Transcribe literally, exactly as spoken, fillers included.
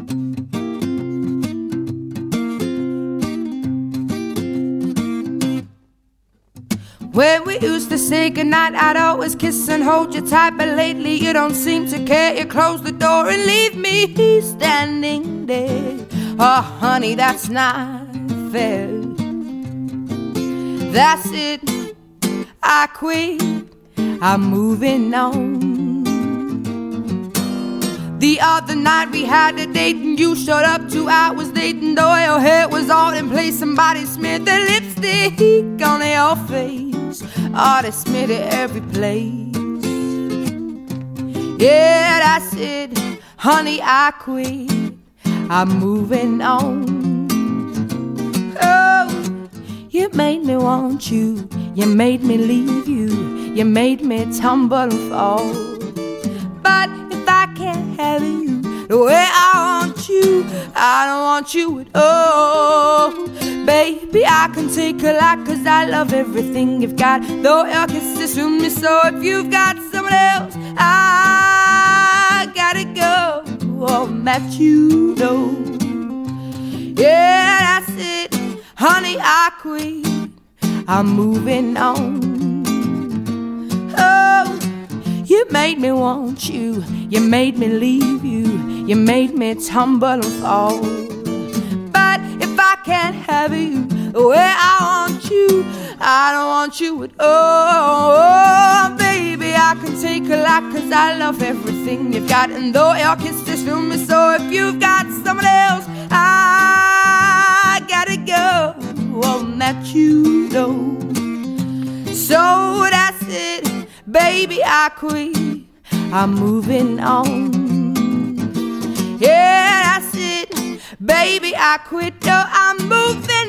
When we used to say goodnight, I'd always kiss and hold you tight. But lately you don't seem to care. You close the door and leave me standing there. Oh, honey, that's not fair. That's it, I quit, I'm moving on. The other night we had a date and you showed up two hours late. And though your hair was all in place, somebody smeared their lipstick on your face. Oh, they smeared it every place. Yeah, that's it, honey, I quit, I'm moving on. Oh, you made me want you, you made me leave you, you made me tumble and fall. But if I can't have you the way I want you, I don't want you at all. Baby, I can take a lot, cause I love everything you've got. Though your kisses through me, so if you've got someone else, I gotta go. Oh, that you know. Yeah, that's it, honey, I quit, I'm moving on. Oh, you made me want you, you made me leave you, you made me tumble and fall. But if I can't have you the way I want you, I don't want you at all. Oh, baby, I can take a lot, cause I love everything you've got. And though your kisses fill me, so if you've got someone else, I gotta go. Oh, that you know. So that's it, baby, I quit, I'm moving on. Yeah, that's it, baby, I quit, oh, I'm moving